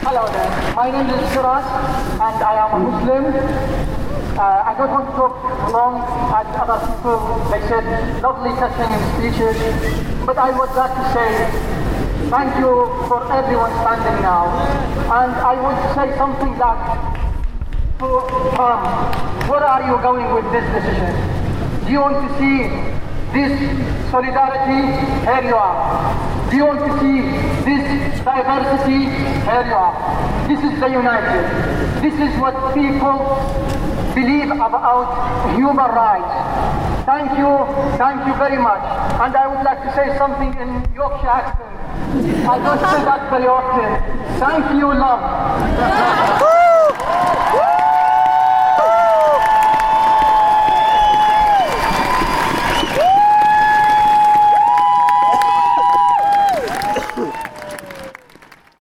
Hello there. My name is Shiraz and I am a Muslim. I don't want to talk long as other people. They said lovely touching speeches. But I would like to say thank you for everyone standing now. And I want to say something that to Trump, where are you going with this decision? Do you want to see this solidarity? Here you are. Do you want to see this diversity? Here you are. This is the United. This is what people believe about human rights. Thank you very much. And I would like to say something in Yorkshire accent. I don't say that very often. Thank you, love.